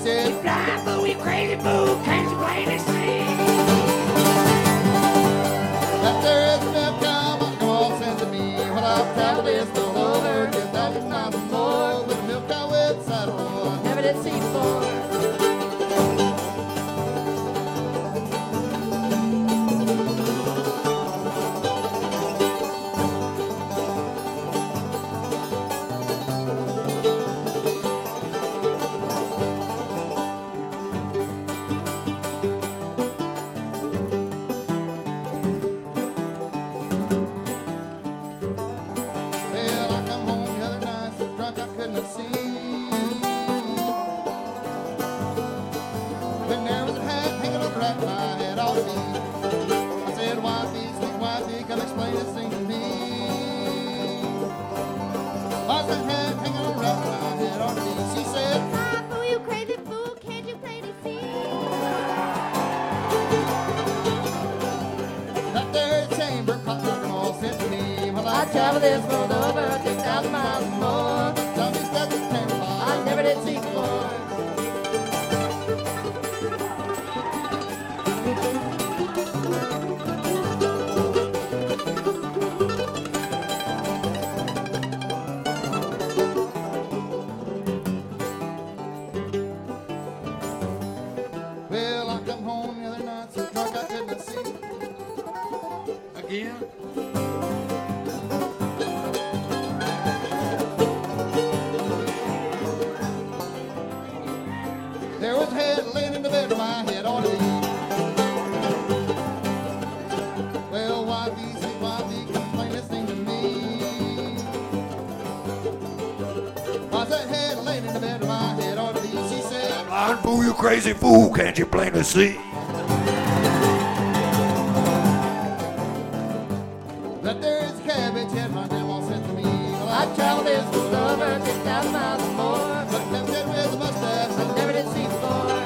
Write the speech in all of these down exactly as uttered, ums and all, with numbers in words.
said, You blind fool, you crazy fool, can't you plainly see? that there is a milk cow, my girl sent to me. When I've traveled this all over, ten thousand miles and more, with a milk cow with saddle. Never did see before. Well, I come home the other night so drunk I couldn't see. When there was a hat hanging over at my head all me. I said, wifey, sweet wifey, come explain this thing to me. Why's that hat hanging over at my head all me? She said, Blind fool, you crazy fool, can't you plainly see? that there chamber pot rock and all sent to me. Well, I traveled this world over ten thousand miles and more. Tell me stuff that's terrible. I never did see before. Well, I come home the other night so drunk I couldn't see. Again? There was a head laying in the bed where my head ought to be. Well, wifey, sweet wifey, come explain this thing to me. Why's that head laying in the bed where my head ought to be? She said, Blind fool, you crazy fool, can't you plainly see? that there is a cabbage head my grandma sent to me. Well, I traveled this world over ten thousand miles and more. but a cabbage head with a mustache. I never did see before.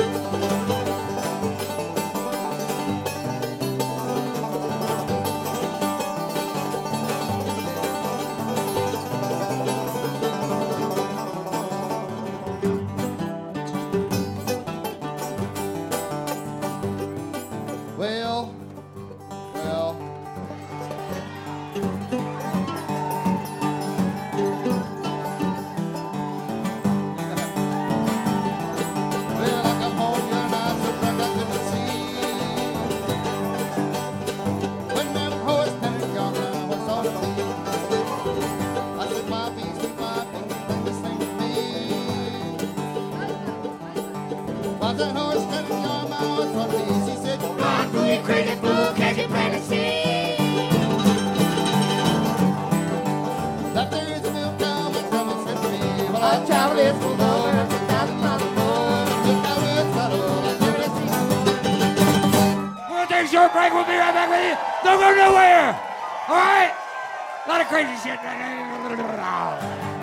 Well, well. Well, I come home the other night so drunk I couldn't see. When them horse pennies gone down, what's all to be? I said, wifey, sweet wifey, bring this thing to me. Why's that horse pennies gone down, what's all to be? She said, Blind fool, you crazy fool, can't you plainly see? that there is a milk cow, my grandma sent to me. Well, I traveled this world over ten thousand miles and more. milk cow with saddle, I never did see. We're gonna take a short break, we'll be right back with you. Don't go nowhere! Alright? A lot of crazy shit.